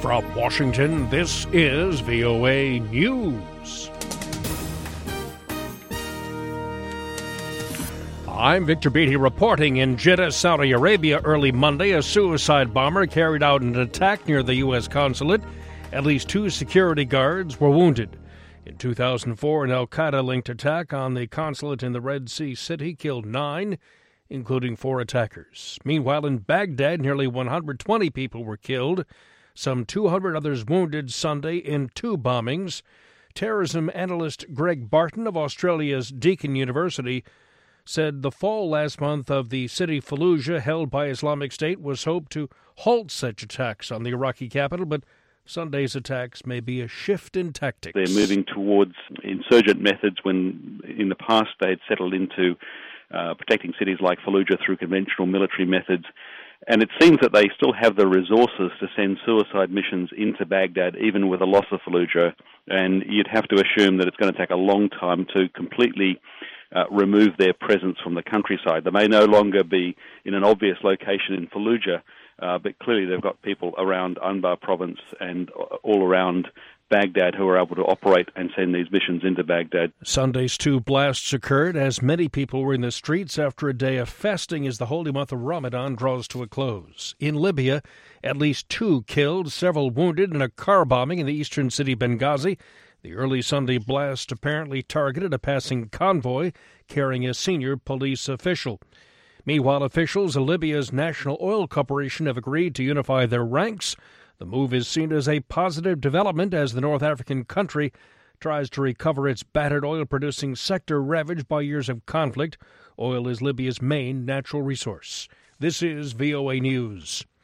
From Washington, this is VOA News. I'm Victor Beatty reporting in Jeddah, Saudi Arabia early Monday. A suicide bomber carried out an attack near the U.S. consulate. At least 2 security guards were wounded. In 2004, an al-Qaeda-linked attack on the consulate in the Red Sea city killed 9, including 4 attackers. Meanwhile, in Baghdad, nearly 120 people were killed. Some 200 others wounded Sunday in 2 bombings. Terrorism analyst Greg Barton of Australia's Deakin University said the fall last month of the city Fallujah, held by Islamic State, was hoped to halt such attacks on the Iraqi capital, but Sunday's attacks may be a shift in tactics. They're moving towards insurgent methods when in the past they had settled into protecting cities like Fallujah through conventional military methods. And it seems that they still have the resources to send suicide missions into Baghdad, even with a loss of Fallujah. And you'd have to assume that it's going to take a long time to completely remove their presence from the countryside. They may no longer be in an obvious location in Fallujah, but clearly they've got people around Anbar province and all around Baghdad who are able to operate and send these missions into Baghdad. Sunday's 2 blasts occurred as many people were in the streets after a day of fasting as the holy month of Ramadan draws to a close. In Libya, at least 2 killed, several wounded in a car bombing in the eastern city Benghazi. The early Sunday blast apparently targeted a passing convoy carrying a senior police official. Meanwhile, officials of Libya's National Oil Corporation have agreed to unify their ranks. The move is seen as a positive development as the North African country tries to recover its battered oil-producing sector ravaged by years of conflict. Oil is Libya's main natural resource. This is VOA News.